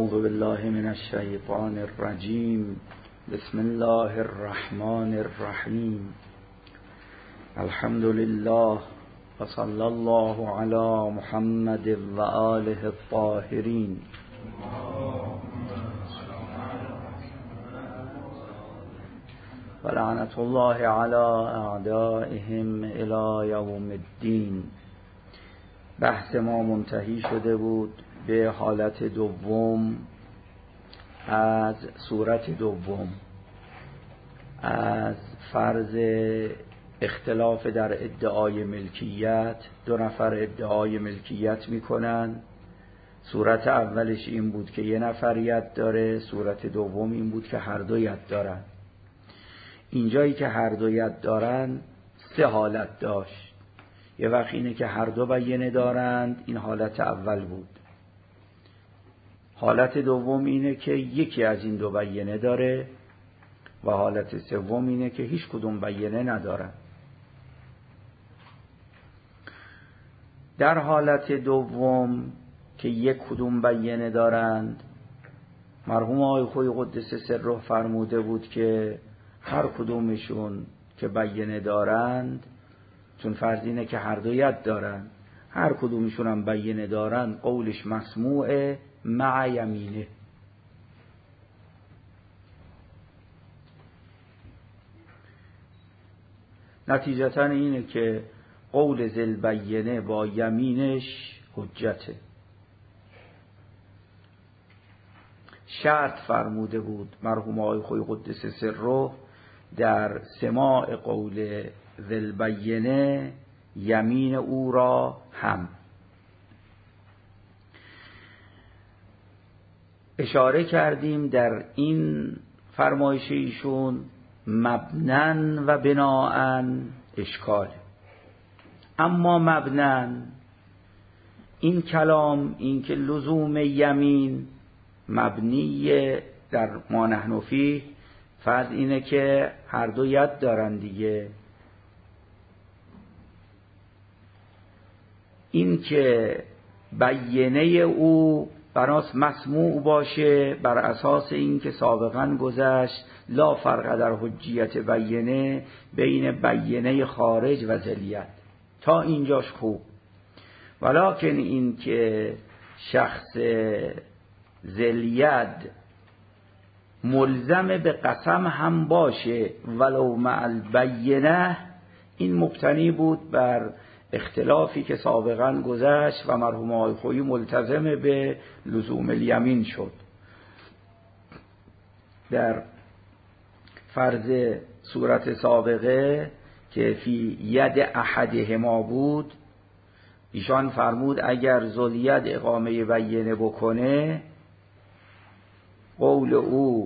اعوذ بالله من الشیطان الرجیم. بسم الله الرحمن الرحیم. الحمد لله و صلی الله علی محمد و آله الطاهرین. و لعنت الله علی اعدائهم الی یوم الدین. بحث ما منتهی شده بود به حالت دوم از سورت دوم، از فرض اختلاف در ادعای ملکیت. دو نفر ادعای ملکیت میکنن. صورت اولش این بود که یه نفر ید داره، صورت دوم این بود که هر دو ید دارن. اینجایی که هر دو ید دارن سه حالت داشت. یه وقت اینه که هر دو بینه دارند، این حالت اول بود. حالت دوم اینه که یکی از این دو بینه داره و حالت سوم اینه که هیچ کدوم بینه ندارن. در حالت دوم که یک کدوم بینه دارند، مرحوم آقای خویی قدس سره فرموده بود که هر کدومشون که بینه دارند، چون فرض اینه که هر دو ید دارند، هر کدومشون هم بینه دارند، قولش مسموعه مع یمینه. نتیجتا اینه که قول ذل بینه با یمینش حجته. شرط فرموده بود مرحوم آقای خویی قدس سره در سماع قول ذل بینه یمین او را هم. اشاره کردیم در این فرمایش ایشون مبنن و بناءن اشکال. اما مبنن این کلام، این که لزوم یمین مبنی در ما نحن فیه، فرض اینه که هر دو ید دارن دیگه. این که بینه او بناس مسموع باشه بر اساس این که سابقا گذشت لا فرق در حجیت بینه بین بینه خارج و ذلیت. تا اینجاش خوب. ولکن این که شخص ذلیت ملزم به قسم هم باشه ولو مع البینه، این مبتنی بود بر اختلافی که سابقا گذشت و مرحوم آقای خویی ملتزم به لزوم الیمین شد. در فرض صورت سابقه که فی ید احدهما بود، ایشان فرمود اگر ذوالید اقامه بینه بکنه، قول او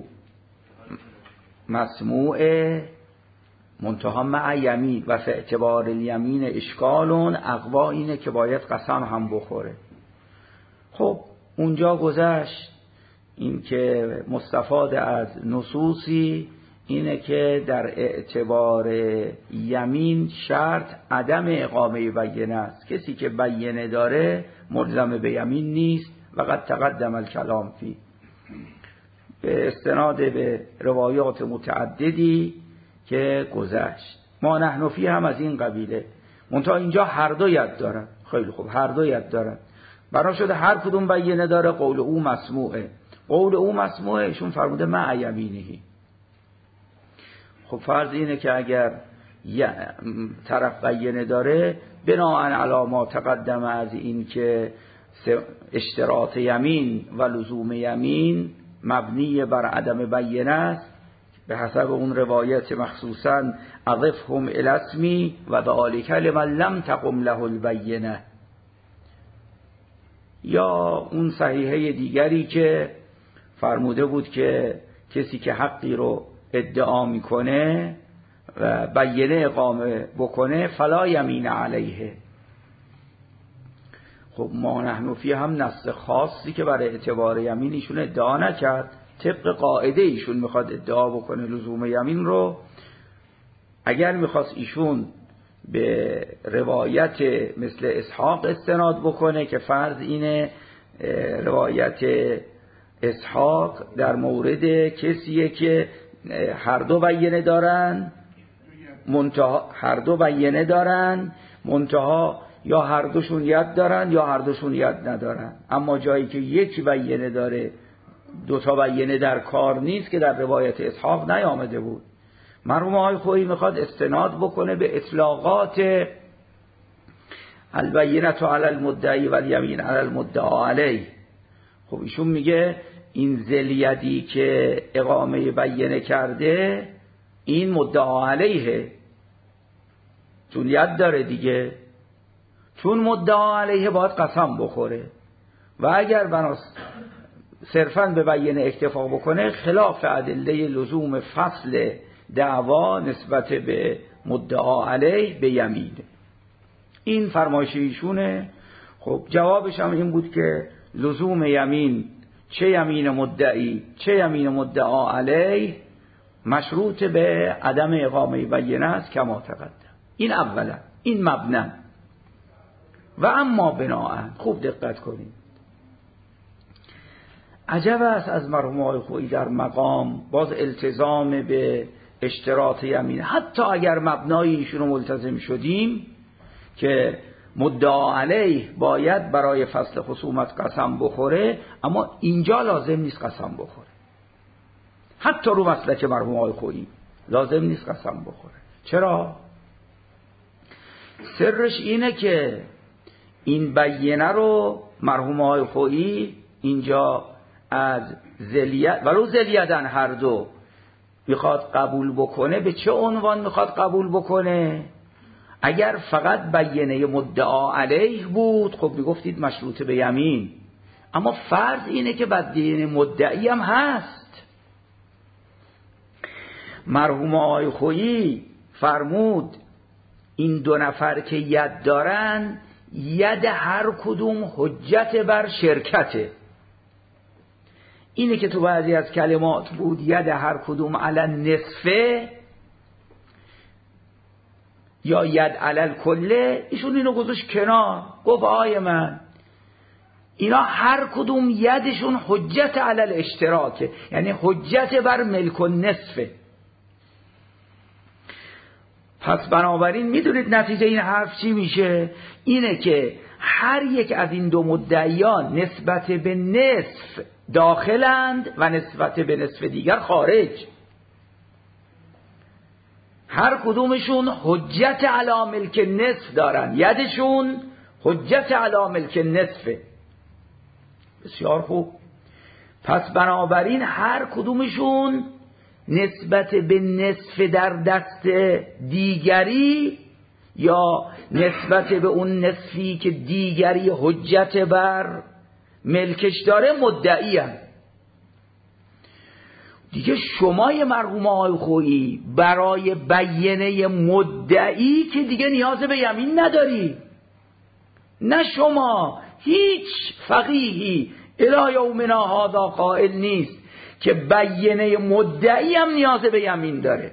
مسموعه منتها مع یمین و فی اعتبار الیمین اشکالون، اقوا اینه که باید قسم هم بخوره. خب اونجا گذشت. این که مستفاد از نصوصی اینه که در اعتبار یمین شرط عدم اقامه بینه است. کسی که بینه داره ملزم به یمین نیست و قد تقدم الکلام فی، به استناد به روایات متعددی که گذشت. ما نحن فی هم از این قبیله. منتها اینجا هر دو ید دارن. خیلی خوب، هر دو ید دارن. بنا شده هر کدوم بینه داره، قول او مسموعه. قول او مسموعه، ایشون فرموده مع یمینه. خب فرض اینه که اگر طرف بینه داره، بناءً علی ما تقدم از این که اشتراط یمین و لزوم یمین مبنی بر عدم بینه است، به حسب اون روایت مخصوصاً اضفهم الی اسمی و ذالک لمن لم تقم له البینه، یا اون صحیحه دیگری که فرموده بود که کسی که حقی رو ادعا میکنه و بینه اقامه بکنه فلا یمین علیه. خب ما نحن فی هم نص خاصی که برای اعتبار یمین ایشون ادعا نکرد. طبق قاعده ایشون میخواد ادعا بکنه لزوم یمین رو. اگر میخواست ایشون به روایت مثل اسحاق استناد بکنه که فرض اینه روایت اسحاق در مورد کسیه که هر دو بینه دارن، منتها یا هر دوشون ید دارن یا هر دوشون ید ندارن. اما جایی که یک بینه داره دو تا بینه در کار نیست که در روایت اسحاق نیامده بود. مرحوم آقای خویی میخواد استناد بکنه به اطلاقات البینه علی المدعی و الیمین علی المدعا علیه. خب ایشون میگه این ذلیدی که اقامه بینه کرده این مدعا علیه، چون ید داره دیگه، چون مدعا علیه باید قسم بخوره و اگر صرفاً به بینه اکتفا بکنه خلاف ادله لزوم فصل دعوا نسبت به مدعا علیه به یمین. این فرمایش ایشونه. خب جوابش هم این بود که لزوم یمین، چه یمین مدعی چه یمین مدعا علیه، مشروط به عدم اقامه بینه است کما تقدم. این اولا، این مبنا. و اما بناءً، خوب دقت کنید، عجب است از مرحوم آقای خویی در مقام باز التزام به اشتراط یمین، حتی اگر مبنای ایشون رو ملتزم شدیم که مدعا علیه باید برای فصل خصومت قسم بخوره، اما اینجا لازم نیست قسم بخوره. حتی رو مسلک مرحوم آقای خویی لازم نیست قسم بخوره. چرا؟ سرش اینه که این بینه رو مرحوم آقای خویی اینجا از ذلیت، ولو ذلیتن هر دو، میخواد قبول بکنه. به چه عنوان میخواد قبول بکنه؟ اگر فقط بینه مدعا علیه بود خب میگفتید مشروط به یمین، اما فرض اینه که بینه مدعی هم هست. مرحوم آقای خویی فرمود این دو نفر که ید دارن، ید هر کدوم حجت بر شرکته. اینه که تو بعضی از کلمات بود ید هر کدوم علی نصفه یا ید علی کله، ایشون اینو گذاشت کنار، گفت آیه من اینا هر کدوم یدشون حجت علی الاشتراکه، یعنی حجت بر ملک و نصفه. پس بنابراین میدونید نتیجه این حرف چی میشه؟ اینه که هر یک از این دو مدعیان نسبت به نصف داخلند و نسبت به نصف دیگر خارج. هر کدومشون حجت علی ملک نصف دارن، یدشون حجت علی ملک نصفه. بسیار خوب. پس بنابراین هر کدومشون نسبت به نصف در دست دیگری یا نسبت به اون نصفی که دیگری حجت بر ملکش داره مدعی هم. دیگه شمای مرحوم آقای خویی برای بیانه مدعی که دیگه نیاز به یمین نداری، نه شما، هیچ فقیهی الی یومنا هذا قائل نیست که بیانه مدعی هم نیاز به یمین داره.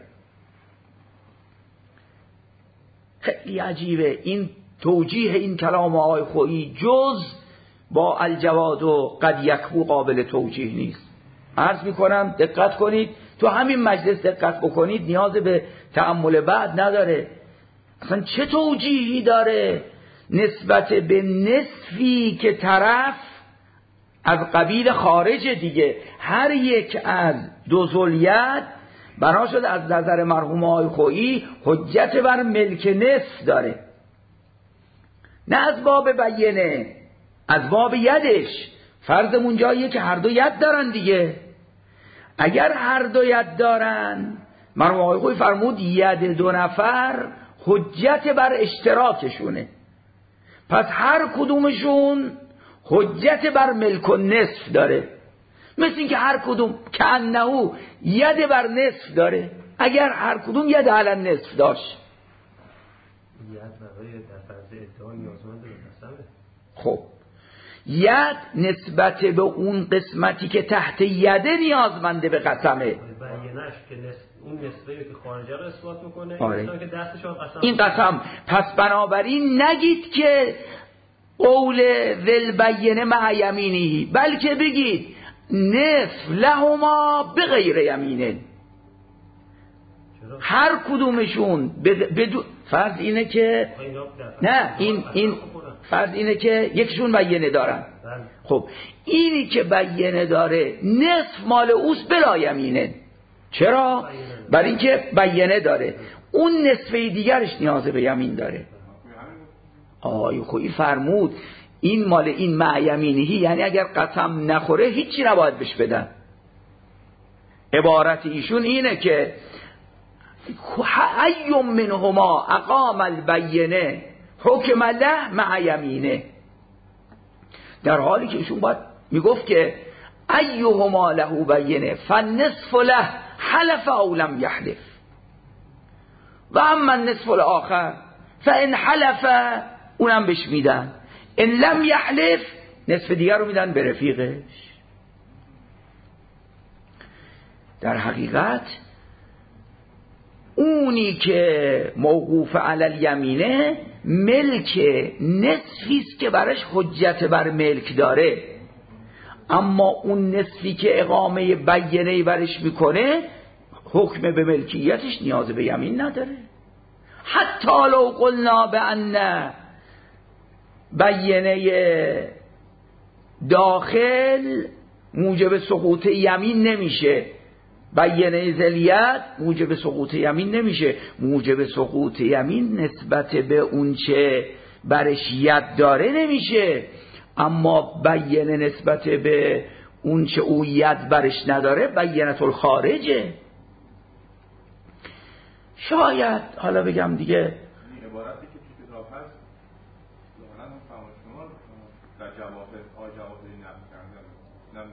خیلی عجیبه این توجیه این کلام آقای خویی، جز با الجواد و قد یکبو قابل توجیه نیست. عرض میکنم دقت کنید، تو همین مجلس دقت بکنید، نیاز به تأمل بعد نداره. اصلا چه توجیهی داره نسبت به نصفی که طرف از قبیل خارج دیگه، هر یک از دو ذوالید بنا شد از نظر مرحوم آقای خویی حجت بر ملک نصف داره، نه از باب بیانه، از باب یدش. فرضمون جاییه که هر دو ید دارن دیگه. اگر هر دو ید دارن، مرحوم آقای خویی فرمود ید دو نفر حجت بر اشتراکشونه، پس هر کدومشون حجت بر ملک و نصف داره. مثل این که هر کدوم که انهو ید بر نصف داره. اگر هر کدوم ید علی نصف داشت، ید برای در فرض ادعا نیازمند به قسمه. خب ید نسبت به اون قسمتی که تحت یده نیازمنده به قسمه. بیانش که اون نسبه که خارجه رو اثبات میکنه، آره. که دستش قسم این قسم. پس بنابراین نگید که قول ذل بینه مع یمینی، بلکه بگید نصف لهما بغیر یمینه. هر کدومشون فرض اینه که نه این فرض اینه که یکشون بینه دارن. خب اینی که بینه داره نصف مال اوست بلا یمینه. چرا؟ برای اینکه بینه داره. اون نصفه دیگرش نیاز به یمین داره. خویی فرمود این مال این مع یمینهی، یعنی اگر قسم نخوره هیچی نباید بهش بدن. عبارت ایشون اینه که ایم منهما اقام البینه حکم له مع یمینه، در حالی که ایشون باید میگفت که ایهما له بینه فالنصف له حلف او لم یحلف و اما النصف الاخر فان حلف اونم بهش میدن، ان لم یحلف نصف دیگر رو میدن به رفیقش. در حقیقت اونی که موقوف علی الیمینه ملک نصفی است که برش حجت بر ملک داره، اما اون نصفی که اقامه بینه برش میکنه حکم به ملکیتش نیاز به یمین نداره. حتی لو قلنا بأن بینه داخل موجب سقوط یمین نمیشه، بینه ذلیت موجب سقوط یمین نمیشه. موجب سقوط یمین نسبت به اون چه برش ید داره نمیشه، اما بینه نسبت به اون چه او ید برش نداره بینه الخارجه. شاید حالا بگم دیگه عبارتی که تو کتاب هست ظاهرا هم فهم شما در جواهر نقل کردن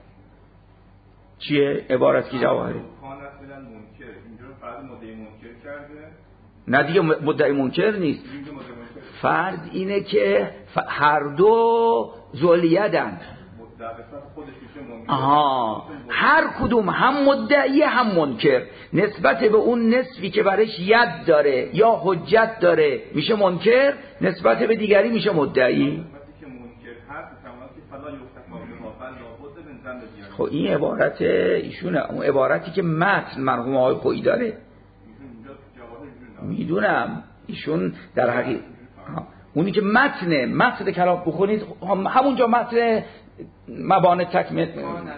چیه عبارت که جواهر کان اصلا منکر اینجا فرض مدعی منکر کرده، نه دیگه مدعی منکر نیست. فرض اینه که هر دو ذولیدن، هر کدوم هم مدعی هم منکر، نسبت به اون نصفی که برش ید داره یا حجت داره میشه منکر، نسبت به دیگری میشه مدعی. خب این عبارت ایشونه، اون عبارتی که متن مرحوم آقای خویی داره میدونم ایشون در حقیقت اونی که متن کلام بخونید همونجا متن مبانی تکمیل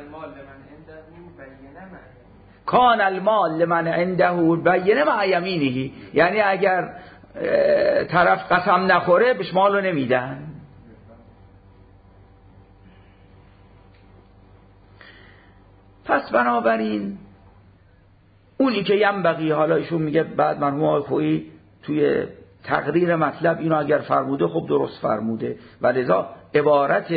کان المال لمن عنده بینه مع یمینه، یعنی اگر طرف قسم نخوره بهش مالو نمیدن. پس بنابراین اونی که ینبغی، حالا ایشون میگه بعد مرحوم آقای خویی توی تقریر مطلب اینو اگر فرموده خب درست فرموده، ولذا عبارت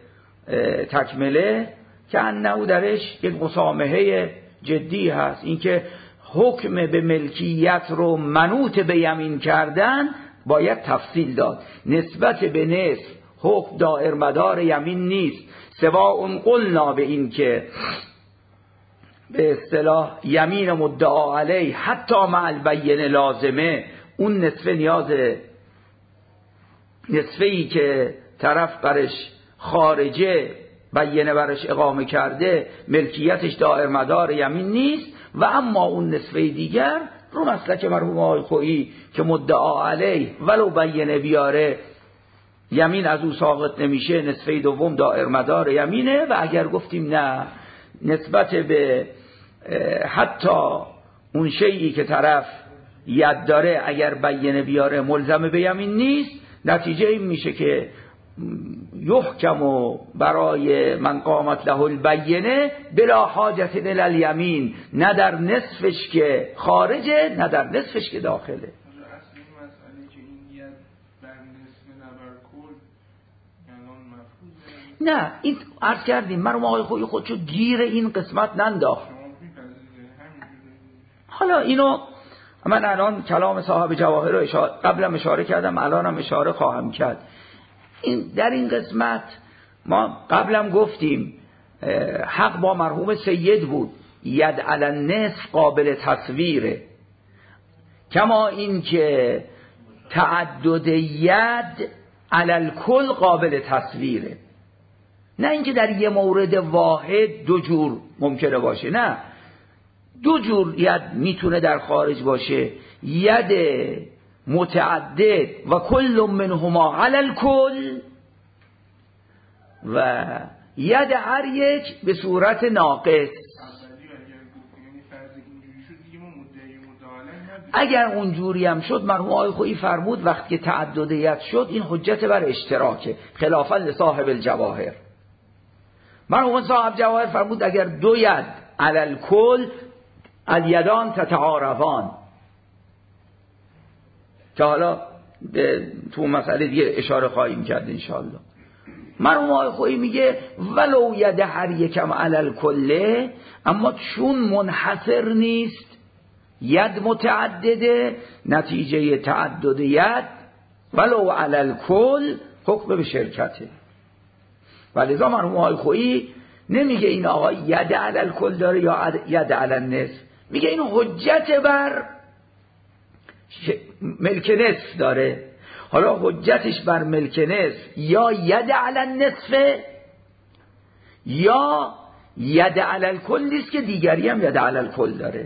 تکمله که انه درش یک مسامحه جدی هست، اینکه حکم به ملکیت رو منوط به یمین کردن باید تفصیل داد. نسبت به نصف حکم دائر مدار یمین نیست، سواء قلنا به این که به اصطلاح یمین مدعا علیه حتی مع البینه لازمه، اون نصفه نصفه‌ای که طرف برش خارجه بینه برش اقامه کرده ملکیتش دائر مدار یمین نیست، و اما اون نصفه دیگر رو مسلک مرحوم آقای خویی که مدعا علیه ولو بینه بیاره یمین از او ساقط نمیشه، نصفه دوم دائر مدار یمینه. و اگر گفتیم نه نسبت به حتی اون شیئی که طرف ید داره اگر بینه بیاره ملزم به یمین نیست، نتیجه این میشه که یحکم و برای من قامت له البینه بلا حاجت الی الیمین، نه در نصفش که خارجه نه در نصفش که داخله. نه این عرض کردیم مرحوم آقای خویی خودشو گیر این قسمت ننداخت. حالا اینو من الان کلام صاحب جواهر رو قبلا اشاره کردم، الانم اشاره خواهم کرد. در این قسمت ما قبلا گفتیم حق با مرحوم سید بود، ید علی النصف قابل تصویره، کما این که تعدد ید علی الکل قابل تصویره. نه اینکه در یه مورد واحد دو جور ممکنه باشه، نه، دو جور ید میتونه در خارج باشه، ید متعدد و کل منهما علی الکل و ید هر یک به صورت ناقص. اگر اونجوری هم شد مرحوم آقای خویی فرمود وقتی که تعدد ید شد این حجت بر اشتراکه، خلافا لصاحب الجواهر. مرحوم صاحب جواهر فرمود اگر دو ید علی الکل الیدان تتعارفان، که حالا تو مسئله دیگه اشاره خواهیم کرد انشاءالله. مرحوم آقای خویی میگه ولو ید هر یکم علی الکل، اما چون منحصر نیست، ید متعدده، نتیجه تعدد ید ولو علی الکل حکم به شرکته. ولذا مرحوم آقای خویی نمیگه این آقا ید علی الکل داره یا ید علی النصف، میگه این حجت بر ملک نصف داره. حالا حجتش بر ملک نصف یا ید علی النصف یا ید علی الکل نیست که دیگری هم ید علی الکل داره.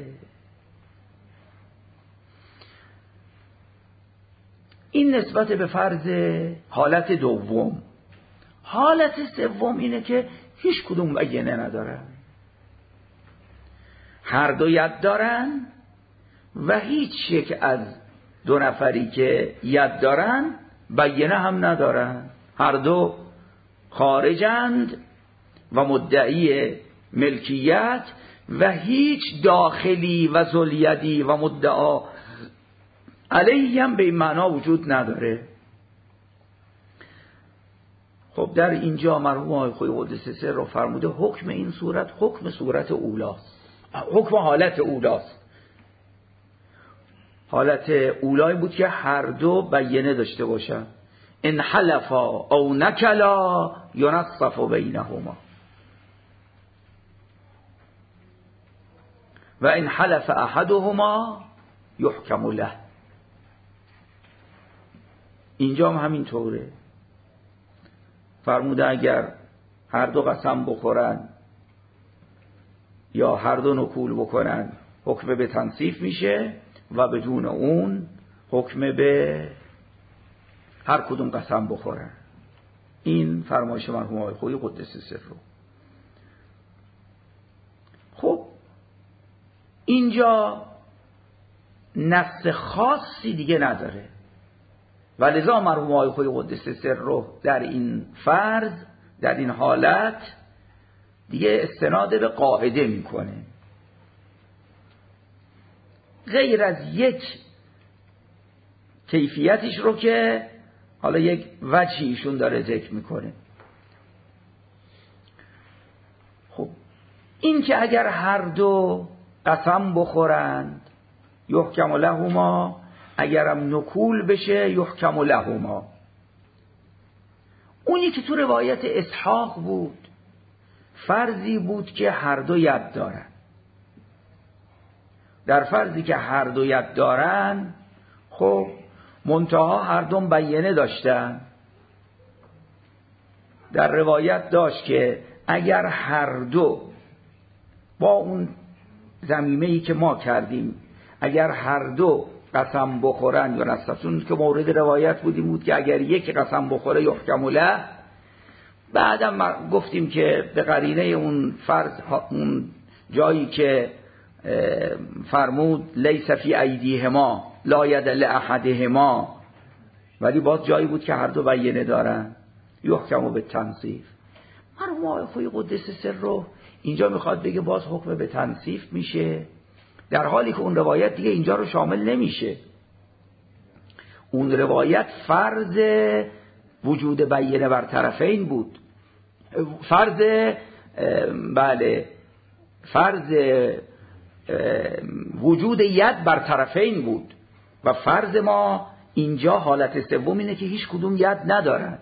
این نسبت به فرض حالت دوم. حالت سوم اینه که هیچ کدوم بیانه ندارن، هر دو ید دارن و هیچ یک از دو نفری که ید دارن بیانه هم ندارن، هر دو خارجند و مدعی ملکیت و هیچ داخلی و ذوالیدی و مدعا علیه هم به این معنا وجود نداره. خب در اینجا مرحوم آقای خویی قدس سر رو فرموده حکم این صورت حکم صورت اولاست، حکم حالت اولاست. حالت اولای بود که هر دو بیانه داشته باشن، ان حلفا او نکلا ینصف بینهما و ان حلف احدهما یحکم له. اینجا هم همین طوره، فرموده اگر هر دو قسم بخورن یا هر دو نکول بکنن حکم به تنصیف میشه و بدون اون حکم به هر کدوم قسم بخورن. این فرمایش مرحوم آقای خویی قدس سر رو. خب اینجا نص خاصی دیگه نداره، ولذا مرحوم آقای خویی قدس سر رو در این فرض، در این حالت دیگه استناد به قاعده میکنه، غیر از یک کیفیتش رو که حالا یک وجهی ایشون داره ذکر میکنه. خب این که اگر هر دو قسم بخورند یحکم لهما، اگرم نکول بشه یحکم لهما. اونی که تو روایت اسحاق بود فرضی بود که هر دو ید دارن. در فرضی که هر دو ید دارن خب منتها هر دو بیانه داشتن. در روایت داشت که اگر هر دو با اون ضمیمه‌ای که ما کردیم اگر هر دو قسم بخورن یا نصفتون که مورد روایت بود که اگر یک قسم بخوره یحکم له. بعدم گفتیم که به قرینه اون فرض اون جایی که فرمود لیس فی ایدیهما لا ید لاحدهما، ولی باز جایی بود که هر دو بیانه دارن یحکم به تنصیف. مرحوم آقای خویی قدس سر رو اینجا میخواد بگه باز حکم به تنصیف میشه، در حالی که اون روایت دیگه اینجا رو شامل نمیشه. اون روایت فرض وجود بیانه بر طرفین بود، فرض فرض وجود ید بر طرفین بود و فرض ما اینجا حالت سوم اینه که هیچ کدوم ید ندارن.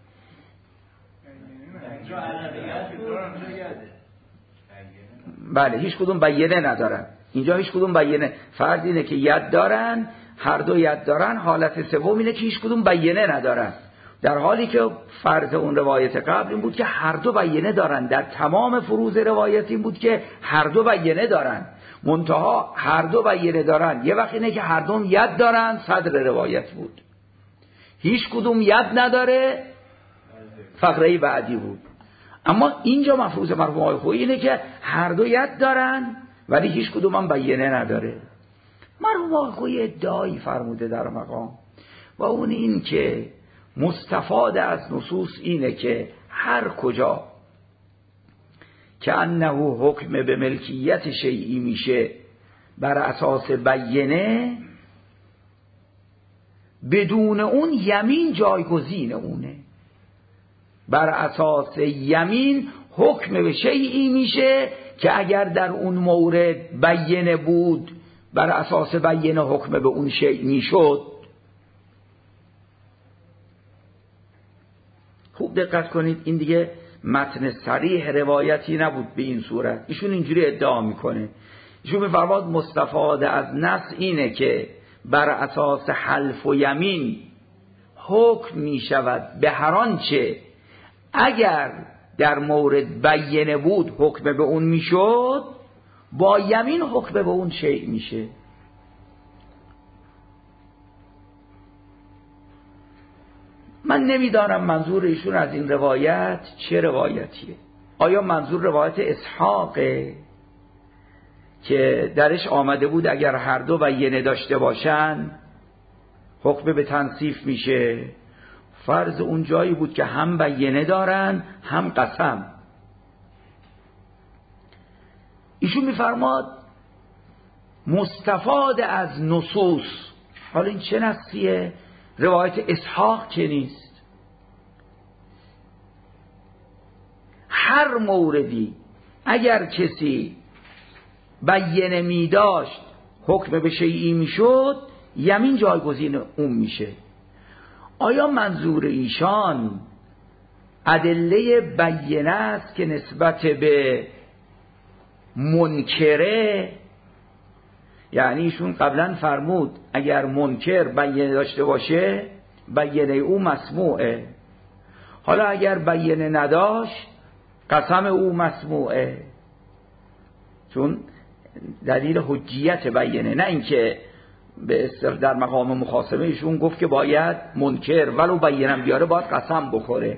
بله هیچ کدوم بیانه ندارن، اینجا هیچ کدوم بیانه. فرض اینه که ید دارن، هر دو ید دارن، حالت سوم اینه که هیچ کدوم بیانه ندارن. در حالی که فرض اون روایت قبل این بود که هر دو بیانه دارن. در تمام فروض روایت این بود که هر دو بیانه دارن، منتها هر دو بیانه دارن یه وقت اینه که هر دوم ید دارن، صدر روایت بود. هیچ کدوم ید نداره، فقره بعدی بود. اما اینجا مفروض مرحوم آقای خویی اینه که هر دو ید دارن ولی هیچ کدوم هم بیانه نداره. مرحوم آقای خویی ادعایی فرموده در مقام و اون این که مستفاد از نصوص اینه که هر کجا که انه حکم به ملکیت شیئی میشه بر اساس بیانه، بدون اون یمین جایگزین اونه. بر اساس یمین حکم به شیئی میشه که اگر در اون مورد بیانه بود بر اساس بیانه حکم به اون شیء میشد. خوب دقت کنید، این دیگه متن صریح روایتی نبود به این صورت. ایشون اینجوری ادعا میکنه، ایشون میفرماد مستفاد از نص اینه که بر اساس حلف و یمین حکم میشود به هر آنچه اگر در مورد بیانه بود حکم به اون میشد، با یمین حکم به اون شیء میشه. من نمیدانم منظور ایشون از این روایت چه روایتیه. آیا منظور روایت اسحاقه که درش آمده بود اگر هر دو بیانه داشته باشن حکم به تنصیف میشه؟ فرض اون جایی بود که هم بیانه دارن هم قسم. ایشون میفرماد مستفاد از نصوص. حالا این چه نصیه؟ روایت اسحاق که نیست. هر موردی اگر کسی بیانه می داشت حکم به شیئی می شد، یمین جایگزین اون میشه. آیا منظور ایشان ادله بیانه است که نسبت به منکره؟ یعنی ایشون قبلا فرمود اگر منکر بیانه داشته باشه بیانه او مسموعه. حالا اگر بیانه نداشت قسم او مسموعه، چون دلیل حجیت بیانه، نه اینکه به در مقام مخاصمه ایشون گفت که باید منکر ولو بیانه بیاره باید قسم بخوره.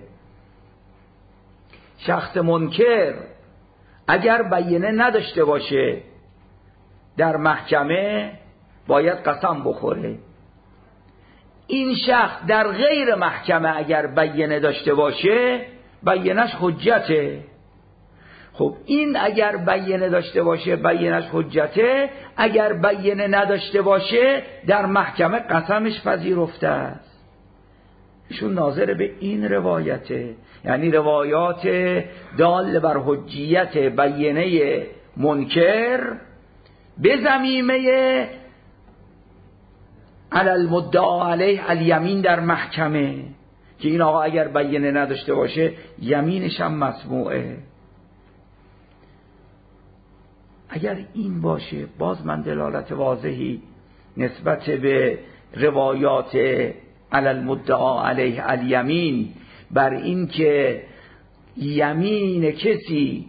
شخص منکر اگر بیانه نداشته باشه در محکمه باید قسم بخوره. این شخص در غیر محکمه اگر بیانه داشته باشه بیانش حجته. خب این اگر بیانه داشته باشه بیانش حجته، اگر بیانه نداشته باشه در محکمه قسمش پذیرفته است. ایشون ناظر به این روایته، یعنی روایات دال بر حجیت بیانه منکر به ضمیمه علی المدعا علیه الیمین در محکمه، که این آقا اگر بیانه نداشته باشه یمینش هم مسموعه. اگر این باشه باز من دلالت واضحی نسبت به روایات علی المدعا علیه الیمین بر این که یمین کسی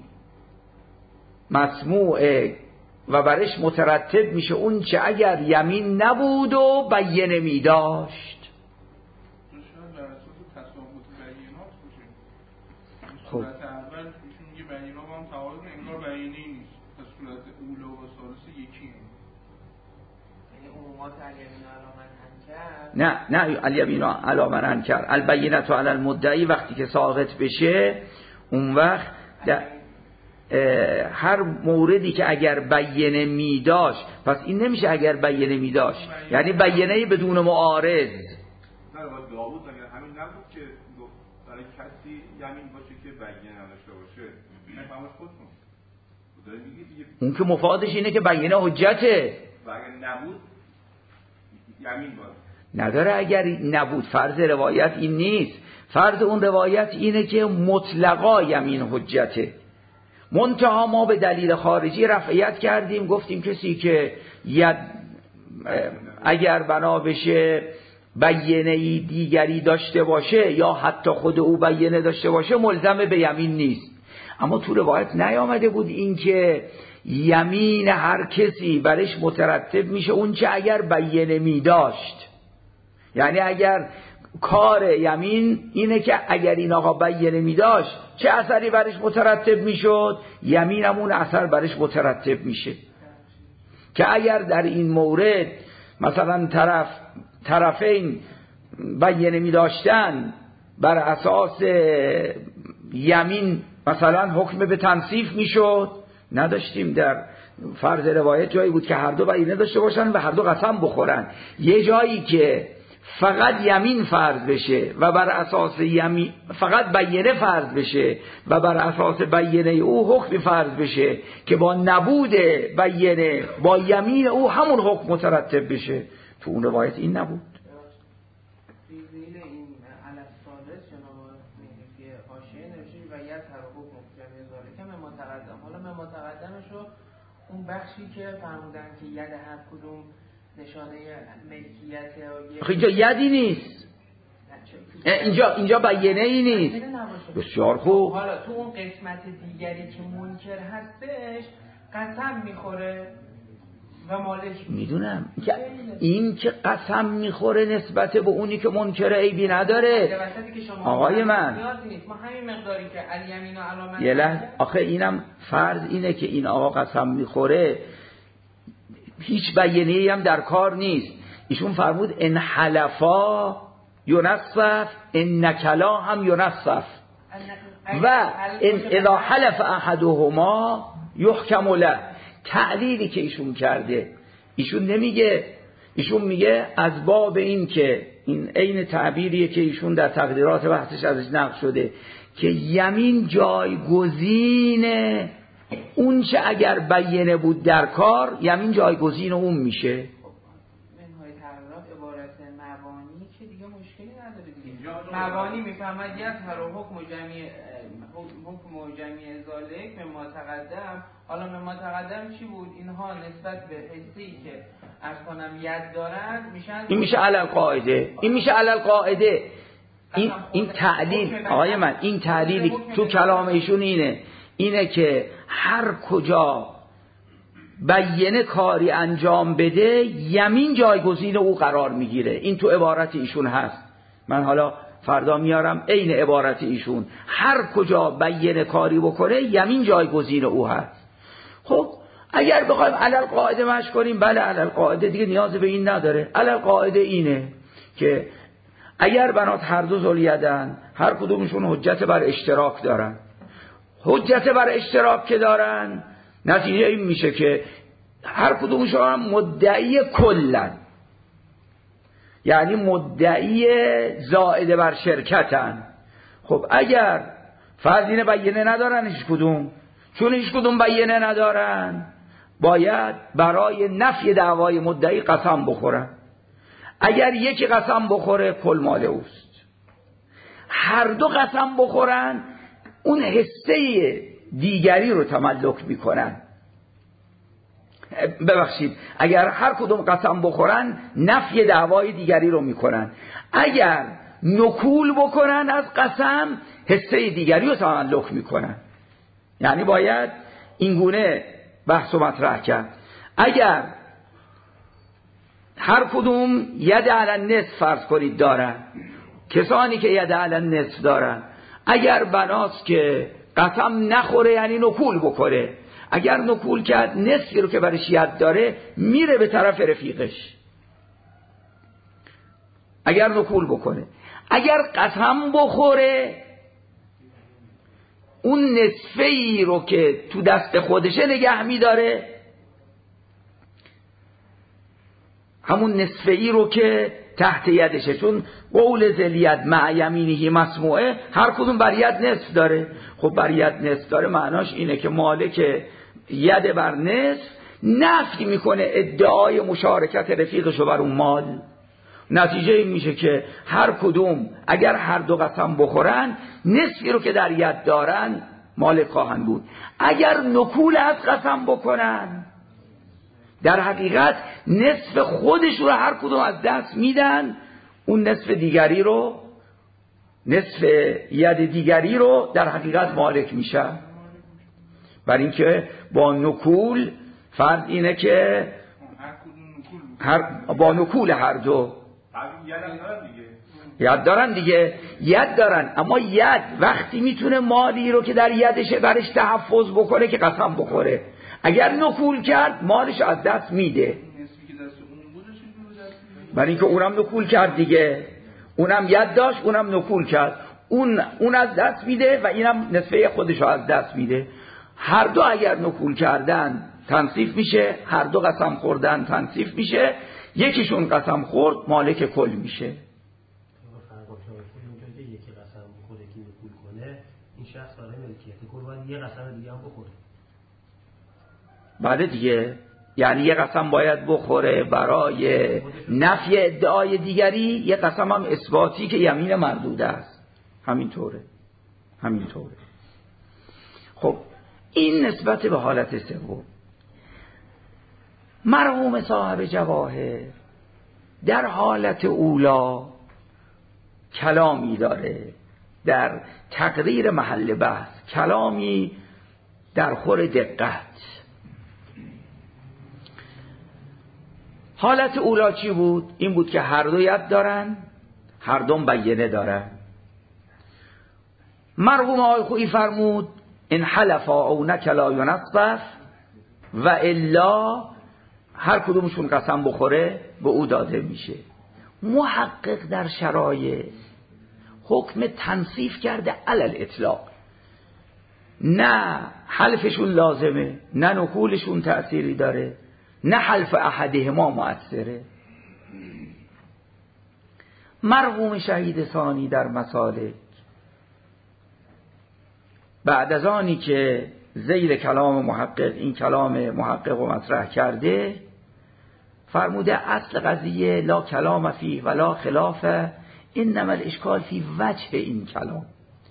مسموعه و برش مترتب میشه اون چه اگر یمین نبود و بیانه می داشت. خب صورت اول ایشون میگه بیانه با هم تعارض انگار بیانه نیست، پس صورت اولا و ثالث یکی هم. یعنی عمومات الیمین علی من انکر، نه الیمین علی من انکر، البینه علی المدعی وقتی که ساقط بشه اون وقت هر موردی که اگر بیانه می داشت، پس این نمیشه اگر بیانه می داشت یعنی بیانه بدون معارض. نه باید داوود اگر همین نبود که برای کسی یمین باشه که بیانه نداشته باشه نفهمش خودتون داره میگه دیگه، اون که مفادش اینه که بیانه حجته و اگر نبود یمین باید نداره. اگر نبود فرض روایت این نیست، فرض اون روایت اینه که مطلقا یمین حجته. منتها ما به دلیل خارجی رفعیت کردیم، گفتیم کسی که اگر بنا بشه بیانه دیگری داشته باشه یا حتی خود او بیانه داشته باشه ملزم به یمین نیست. اما تو روایت نیامده بود این که یمین هر کسی برش مترتب میشه اون چه اگر بیانه می داشت. یعنی اگر کار یمین اینه که اگر این آقا بیانه می داشت چه اثری برش مترتب میشد، یمین هم اون اثر برش مترتب میشه. که اگر در این مورد مثلا طرفین بیانه می داشتن بر اساس یمین مثلا حکم به تنصیف میشد، نداشتیم. در فرض روایت جایی بود که هر دو بیانه داشته باشن و هر دو قسم بخورن. یه جایی که فقط یمین فرض بشه و بر اساس یمین فقط بیانه فرض بشه و بر اساس بیانه او حکم فرض بشه که با نبود بیانه با یمین او همون حکم مترتب بشه. تو اون روایت این نبود. اون بخشی که فرمودن که ید هر کدوم نشانه ملکیت اینجا یدی نیست، اینجا بیانه ای نیست. بسیار خوب. حالا تو اون قسمت دیگری که منکر هستش قسم میخوره و مالک میدونم این که قسم میخوره نسبت به اونی که منکر عیبی نداره. آقای من ما همین مقداری که الیمین و علامت یه لحظه، آخه اینم فرض اینه که این آقا قسم میخوره هیچ بیانه‌ای هم در کار نیست. ایشون فرمود ان حلفا ینصف ان نکلا هم ینصف و ان اذا حلف احدهما یحکم له. تعلیلی که ایشون کرده، ایشون نمیگه، ایشون میگه از باب این که این عین تعبیریه که ایشون در تقدیرات بحثش ازش نقل شده که یمین جایگزین اون چه اگر بیانه بود در کار یمین جایگزین اون میشه. منهای تعرض عبارت مبانی که دیگه مشکلی نداره دیگه. مبانی میفهمد یک هر حکم جمعی ذالک مما تقدم. حالا مما تقدم چی بود؟ اینها نسبت به حسی که از کنم ید دارن میشن، این میشه علل قاعده، این میشه علل قاعده. این تعلیل آقای من، این تعلیلی تو کلام ایشون اینه که هر کجا بیانه کاری انجام بده یمین جایگزین او قرار میگیره. این تو عبارت ایشون هست. من حالا فردا میارم عین عبارت ایشون. هر کجا بیانه کاری بکنه یمین جایگزین او هست. خب اگر بخوایم علل قاعده مش کنیم، بله علل قاعده دیگه نیاز به این نداره. علل قاعده اینه که اگر بنات هر دو ذوالیدن هر کدومشون حجت بر اشتراک دارن، حجت بر اشتراک که دارن نتیجه این میشه که هر کدومشون هم مدعی کلن، یعنی مدعی زائده بر شرکتن. خب اگر فرض بیانه ندارن هیچ کدوم، چون هیچ کدوم بیانه ندارن باید برای نفی دعوای مدعی قسم بخورن. اگر یکی قسم بخوره کل مال اوست. هر دو قسم بخورن اون حصه دیگری رو تملک میکنن. ببخشید، اگر هر کدوم قسم بخورن نفی دعوای دیگری رو میکنن. اگر نکول بکنن از قسم حصه دیگری رو تملک میکنن. یعنی باید اینگونه بحث و مطرح کرد. اگر هر کدوم ید علی النصف فرض کنید دارن، کسانی که ید علی النصف دارن، اگر بناست که قسم نخوره یعنی نکول بکنه، اگر نکول کرد نصفی رو که برش ید داره میره به طرف رفیقش. اگر نکول بکنه، اگر قسم بخوره اون نصفه ای رو که تو دست خودشه نگه میداره، همون نصفه ای رو که تحت یدشه. چون قول ذلید مع یمینه مسموعه، هر کدوم بر ید نصف داره. خب بر ید نصف داره معناش اینه که مالک ید بر نصف نفی میکنه ادعای مشارکت رفیقشو بر اون مال. نتیجه این میشه که هر کدوم اگر هر دو قسم بخورن نصفی رو که در ید دارن مالک خواهند بود. اگر نکول از قسم بکنن در حقیقت نصف خودش رو هر کدوم از دست میدن، اون نصف ید دیگری رو در حقیقت مالک میشه. برای اینکه با نکول فرض اینه که با نکول هر دو ید دارن اما ید وقتی میتونه مالی رو که در یدشه برش تحفظ بکنه که قسم بخوره. اگر نکول کرد مالش از دست میده. برای اینکه اونم نکول کرد دیگه، اونم ید داشت اونم نکول کرد، اون از دست میده و اینم نصفه خودش رو از دست میده. هر دو اگر نکول کردن تنصیف میشه، هر دو قسم خوردن تنصیف میشه، یکیشون قسم خورد مالک کل میشه. یکی قسم بخوره که نکول کنه، این شخص برای ملکیت کل باید یه قسم دیگه هم بخوره. بله دیگه، یعنی یه قسم باید بخوره برای نفی ادعای دیگری، یه قسم هم اثباتی که یمین مردوده است. همینطوره. خب این نسبت به حالت سوم. مرحوم صاحب جواهر در حالت اولا کلامی داره در تقریر محل بحث، کلامی در خور دقت. حالت اولا چی بود؟ این بود که هر دو ید دارن، هر دو بینه دارن. مرحوم آقای خویی فرمود ان حلفا او نکلا ینصف و الا، هر کدومشون قسم بخوره به او داده میشه. محقق در شرایع حکم تنصیف کرده علل اطلاق، نه حلفشون لازمه، نه نکولشون تأثیری داره، نه حلف احدهما مؤثره. مرحوم شهید ثانی در مسالک بعد از آنی که زیر کلام محقق این کلام محقق رو مطرح کرده فرموده اصل قضیه لا کلام فیه ولا خلاف، انما الاشکال فی وجه این کلام.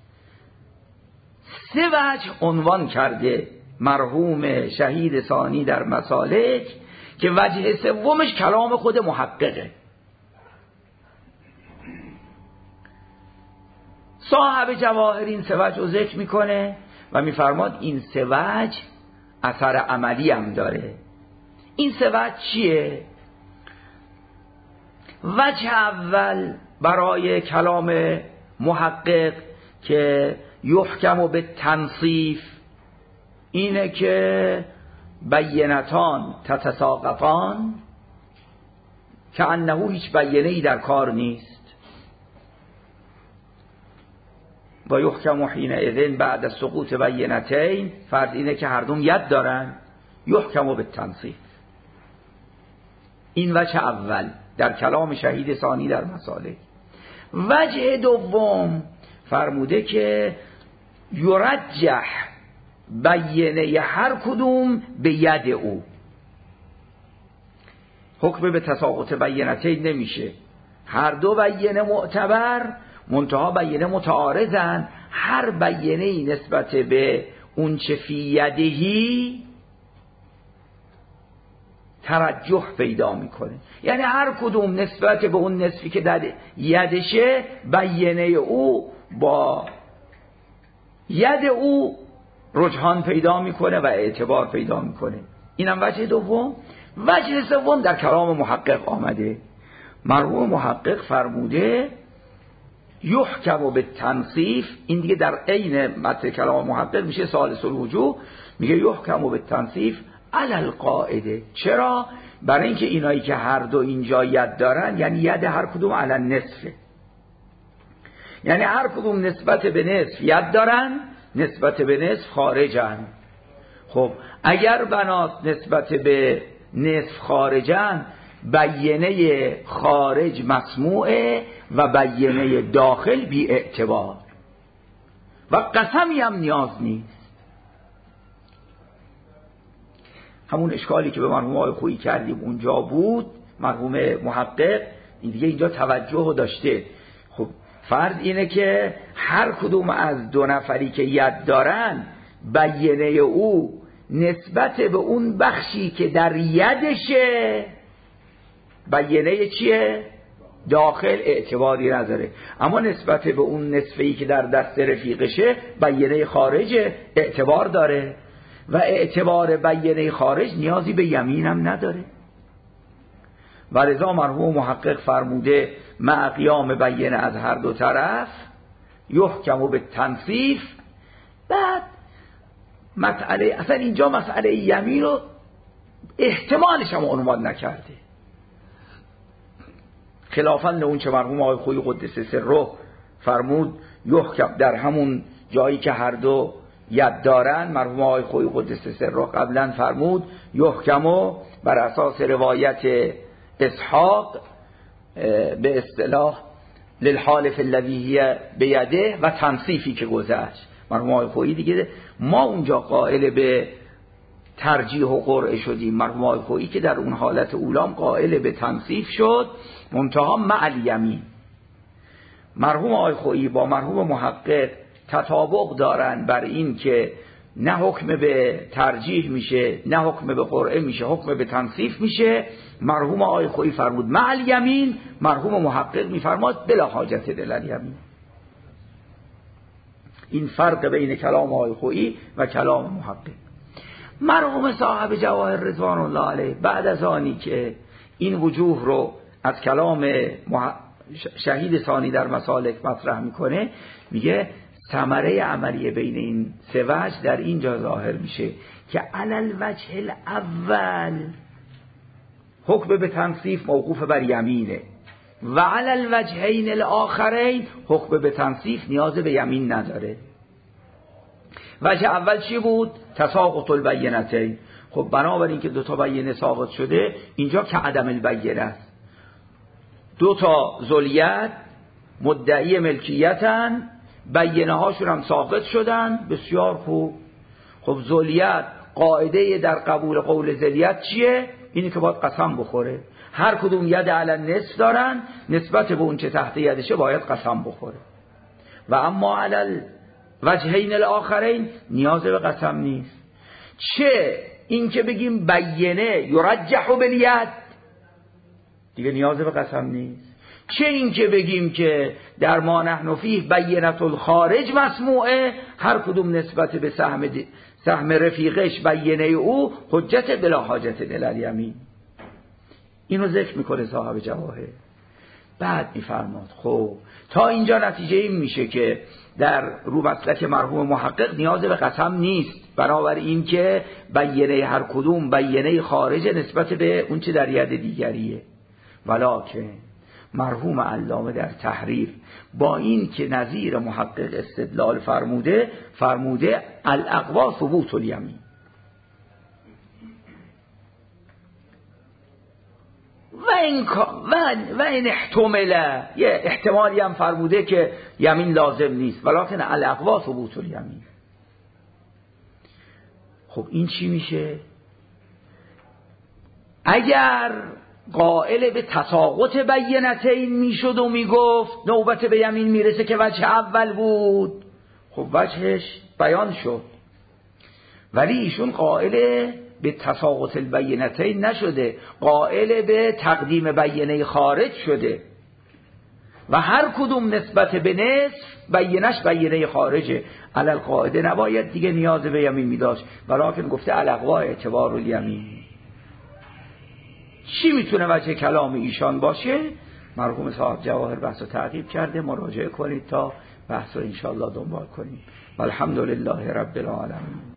3 وجه عنوان کرده مرحوم شهید ثانی در مسالک که وجه سومش کلام خود محققه. صاحب جواهر این 3 وجه رو ذکر میکنه و میفرماد این 3 وجه اثر عملی هم داره. این 3 وجه چیه؟ وجه اول برای کلام محقق که یحکم به تنصیف اینه که بینتان تتساقطان، که انه هیچ بینه‌ای در کار نیست. و یحکم حینئذ بعد سقوط بینتین، فرض اینه که هر دوم ید دارن، یحکم به تنصیف. این وجه اول در کلام شهید ثانی در مسالک. وجه دوم فرموده که یرجح بینه هر کدوم به ید او. حکم به تساقط بینتین نمیشه، هر دو بینه معتبر، منتها بینه متعارضن. هر بینه نسبت به اون چه فی یدهی ترجح پیدا میکنه، یعنی هر کدوم نسبت به اون نصفی که در یدشه بینه او با ید او رجحان پیدا میکنه و اعتبار پیدا میکنه. اینم وجه دوم. وجه سوم در کلام محقق آمده. مرحوم محقق فرموده یحکم به تنصیف، این دیگه در عین متن کلام محقق میشه ثالث الوجوه، میگه یحکم به تنصیف علی القاعده. چرا؟ برای اینکه اینایی که هر دو اینجا ید دارن، یعنی ید هر کدوم علی النصفه، یعنی هر کدوم نسبت به نصف ید دارن، نسبت به نصف خارجن. خب اگر بنات نسبت به نصف خارجن، بینه خارج مسموعه و بینه داخل بی اعتبار و قسمی هم نیاز نیست. همون اشکالی که به مرحوم آقای خویی کردیم اونجا بود، مرحوم محقق این دیگه اینجا توجه داشته. خب فرض اینه که هر کدوم از 2 نفری که ید دارن، بینه او نسبت به اون بخشی که در یدشه بینه چیه؟ داخل اعتباری نداره، اما نسبت به اون نصفه‌ای که در دست رفیقشه بینه خارج اعتبار داره و اعتبار بینه خارج نیازی به یمین هم نداره. و لذا مرحوم محقق فرموده مع قیام بینه از هر دو طرف یحکم به تنصیف. بعد مسئله اصلا اینجا مسئله یمین رو احتمالش هم عنوان نکرده، خلافاً اون چه مرحوم آقای خویی قدس سره فرمود یحکم در همون جایی که هر دو ید دارن. مرحوم آقای خویی قدس سره قبلا فرمود یحکمو بر اساس روایت اسحاق به اصطلاح للحالف الذی بیده و تنصیفی که گذشت. مرحوم آقای خویی دیگه ما اونجا قائل به ترجیح و قرعه شدیم، مرحوم آقای خویی که در اون حالت اولام قائل به تنصیف شد منتها مع الیمین. مرحوم آقای خویی با مرحوم محقق تطابق دارن بر این که نه حکم به ترجیح میشه نه حکم به قرعه میشه، حکم به تنصیف میشه. مرحوم آقای خویی فرمود مع الیمین، مرحوم محقق میفرماد بلا حاجت الیمین. این فرق بین کلام آقای خویی و کلام محقق. مرحوم صاحب جواهر رضوان الله علیه بعد از آنی که این وجوه رو از کلام شهید ثانی در مسالک مطرح میکنه، میگه ثمره عملی بین این سه وجه در اینجا ظاهر میشه که علل وجه الاول حکم به تنصیف موقوف بر یمینه و علل وجهین الاخرین حکم به تنصیف نیاز به یمین نداره. وجه اول چی بود؟ تساقط البینتین. خب بنابراین که دوتا بینه ساقط شده اینجا که عدم البینه است، دوتا ذولیت مدعی ملکیتن، بینه هاشون هم ساقط شدن. بسیار خوب. خب ذولیت قاعده در قبول قول ذولیت چیه؟ اینی که باید قسم بخوره. هر کدوم ید علی نصف دارن، نسبت به اون چه تحت یدشه باید قسم بخوره. و اما علی وجهین الاخرین نیاز به قسم نیست. چه این که بگیم بینه یرجح بالید دیگه نیاز به قسم نیست، چه این که بگیم که در ما نحن فیه بینة الخارج مسموعه، هر کدوم نسبت به سهم رفیقش بینه او حجت بلا حاجت الیمین. اینو ذکر میکنه صاحب جواهر. بعد میفرماد خب تا اینجا نتیجه این میشه که در رو مسلک مرحوم محقق نیاز به قسم نیست، بنابراین که بینه هر کدوم بینه خارج نسبت به اون چه در ید دیگریه. ولکن مرحوم علامه در تحریر با این که نظیر محقق استدلال فرموده الاقوا ثبوت الیمین. و این احتماله یه احتمالی هم فرموده که یمین لازم نیست، ولکن الاقوا ثبوت الیمین. خب این چی میشه؟ اگر قائل به تساقط بینتین میشد و میگفت نوبت به یمین میرسه که وجه اول بود، خب وجهش بیان شد، ولی ایشون قائل به تساقط البینتین نشده، قائل به تقدیم بینه خارج شده و هر کدوم نسبت به نصف بینش بینه خارجه. علل قاعده نباید دیگه نیاز به یمین میداشت، ولیکن گفته الاقوا اعتبار الیمین. چی میتونه وجه کلام ایشان باشه؟ مرحوم صاحب جواهر بحث رو تعقیب کرده، مراجعه کنید تا بحث رو انشاءالله دنبال کنید. والحمدلله رب العالمین.